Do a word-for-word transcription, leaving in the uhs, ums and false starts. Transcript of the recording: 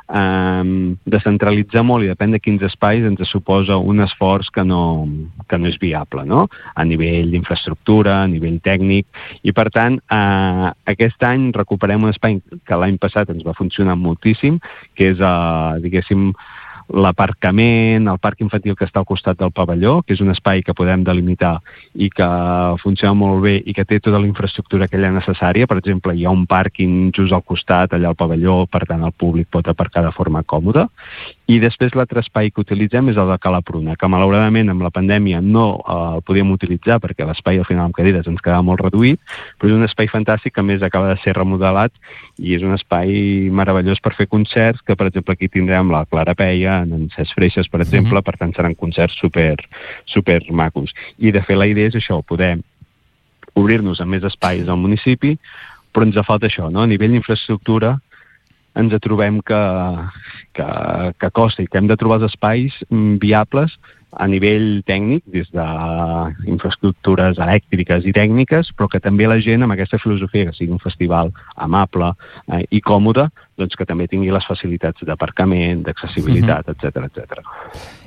eh, descentralitzar molt i depèn de quins espais ens suposa un esforç que no, que no és viable, no? A nivell d'infraestructura, a nivell tècnic, i per tant eh, aquest any recuperem un espai que l'any passat ens va funcionar moltíssim, que és, eh, diguéssim, l'aparcament, el parc infantil que està al costat del pavelló, que és un espai que podem delimitar i que funciona molt bé i que té tota la infraestructura aquella necessària. Per exemple, hi ha un pàrquing just al costat, allà al pavelló, per tant el públic pot aparcar de forma còmoda. I després l'altre espai que utilitzem és el de Cala Pruna, que malauradament amb la pandèmia no eh, el podíem utilitzar perquè l'espai al final amb cadires ens quedava molt reduït, però és un espai fantàstic que a més acaba de ser remodelat i és un espai meravellós per fer concerts, que per exemple aquí tindrem la Clara Peia, en Cesc Freixes, per exemple, per tant seran concerts super, super macos. I de fet la idea és això, poder obrir-nos a més espais al municipi, però ens falta això, no? A nivell d'infraestructura ens trobem que, que, que costa i que hem de trobar els espais viables a nivell tècnic, des d'infraestructures elèctriques i tècniques, però que també la gent, amb aquesta filosofia que sigui un festival amable eh, i còmode, doncs que també tingui les facilitats d'aparcament, d'accessibilitat, etcètera, etcètera.